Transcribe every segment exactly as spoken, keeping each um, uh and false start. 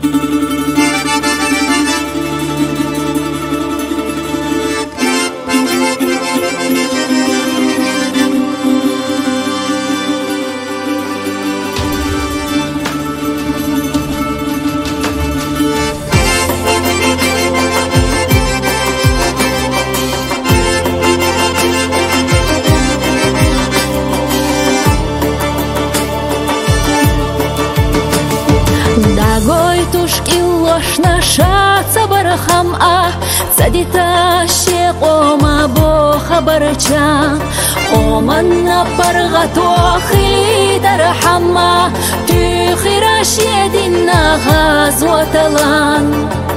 Nașața baraham-a Țadita și oma bo khabarcha Omanna pargato khili darhamma Tu khirash yedinna ghazwatalan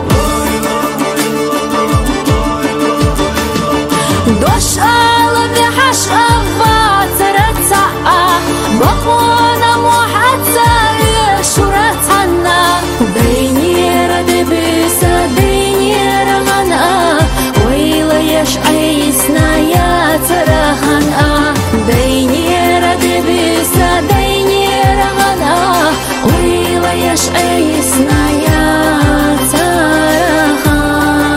Dosh ala bihash avat ratsa'a Baqwana muhatsa yashuratana Bayni عيسنا يا ترهنا دينير دبيسا دينير غنا ويلا يش عيسنا يا ترهن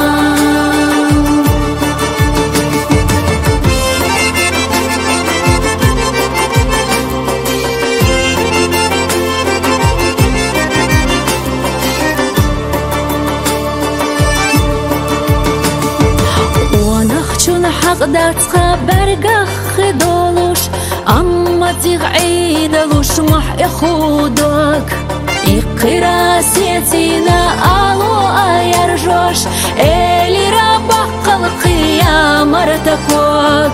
حقداتها برقخ دولوش أما تغعيدلوش مح يخودوك إقراسيتنا ألو أيرجوش إلي ربق القيام مرتكوك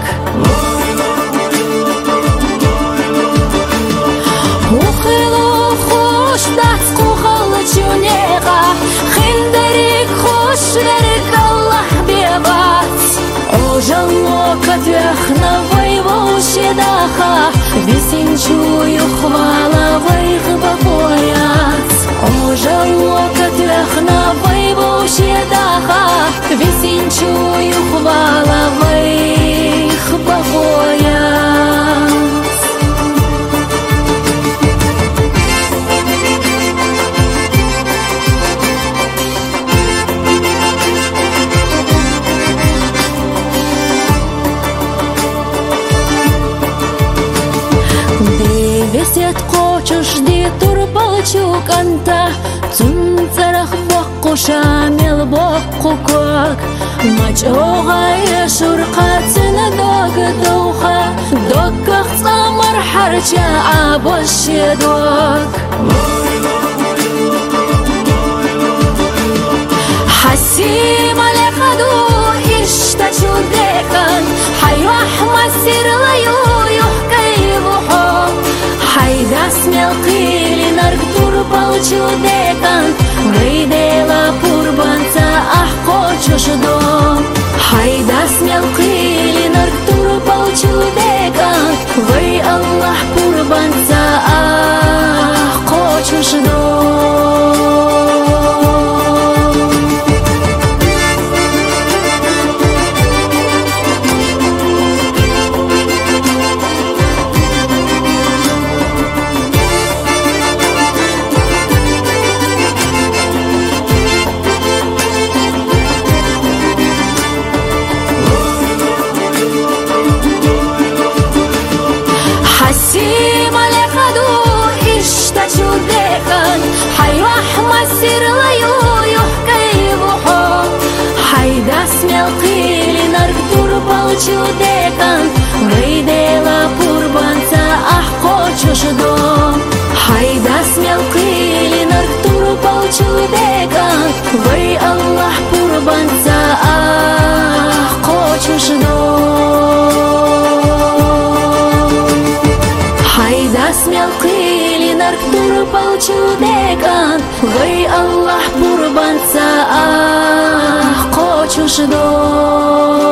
وخلو خوش داتقو خلتونيغا خندريك خوش لرك الله بيبات Жалока твяхна войвоще даха Весенчую хваловых богояц О, жалока твяхна войвоще даха Весенчую хваловых богояц Весет кочуш ди турбалчук анта Цунцарах баққу шамил баққу кок Мачоға ешур қатсыны дог доуха Доггақ цамар харча абоshi дог Хасим алехаду ишта чудехан Хайвах масир лаю юхкайвухо Хайдас мелкили нарк турбал чудекан Выйдела пурбанца ах хочешь дом Хайдас мелкили нарк турбал чудекан Вы Аллах пурбанца ах хочешь дом чудекан Выйдела пурбанца ах хочешь дом Хайдас мелкили нарк турбал чудекан Вы Аллах пурбанца ах хочешь дом Хайдас мелкили нарк турбал чудекан Вы Аллах пурбанца ах хочешь дом